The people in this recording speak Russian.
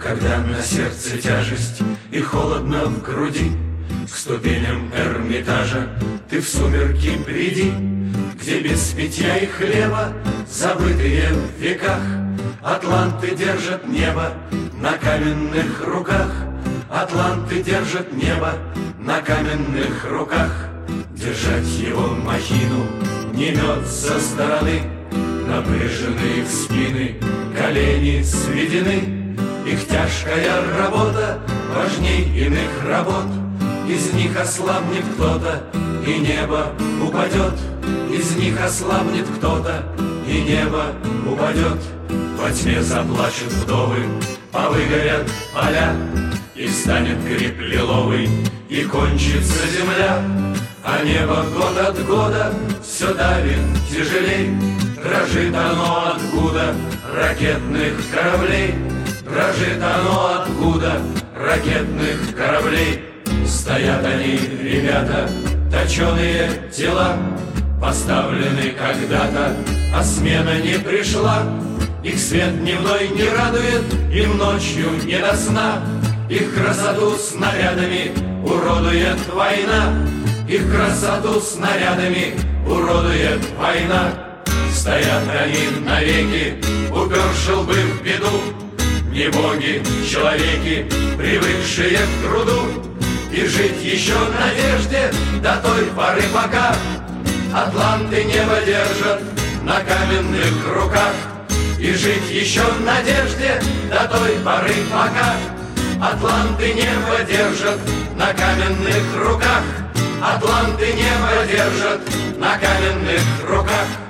Когда на сердце тяжесть и холодно в груди, к ступеням Эрмитажа ты в сумерки приди, где без питья и хлеба, забытые в веках, атланты держат небо на каменных руках. Атланты держат небо на каменных руках. Держать его махину не мед со стороны, напряженные в спины колени сведены. Их тяжкая работа важней иных работ. Из них ослабнет кто-то, и небо упадет. Из них ослабнет кто-то, и небо упадет. Во тьме заплачут вдовы, повыгорят поля, и встанет гриб лиловый, и кончится земля. А небо год от года все давит тяжелей. Дрожит оно откуда ракетных кораблей. Дрожит оно откуда ракетных кораблей. Стоят они, ребята, точеные тела, поставлены когда-то, а смена не пришла. Их свет дневной не радует, им ночью не до сна. Их красоту снарядами уродует война. Их красоту снарядами уродует война. Стоят они навеки, уперши лбы в беду. Не боги, человеки, привыкшие к труду. И жить еще в надежде до той поры, пока атланты небо держат на каменных руках. И жить еще в надежде до той поры, пока атланты небо держат на каменных руках. Атланты небо держат на каменных руках.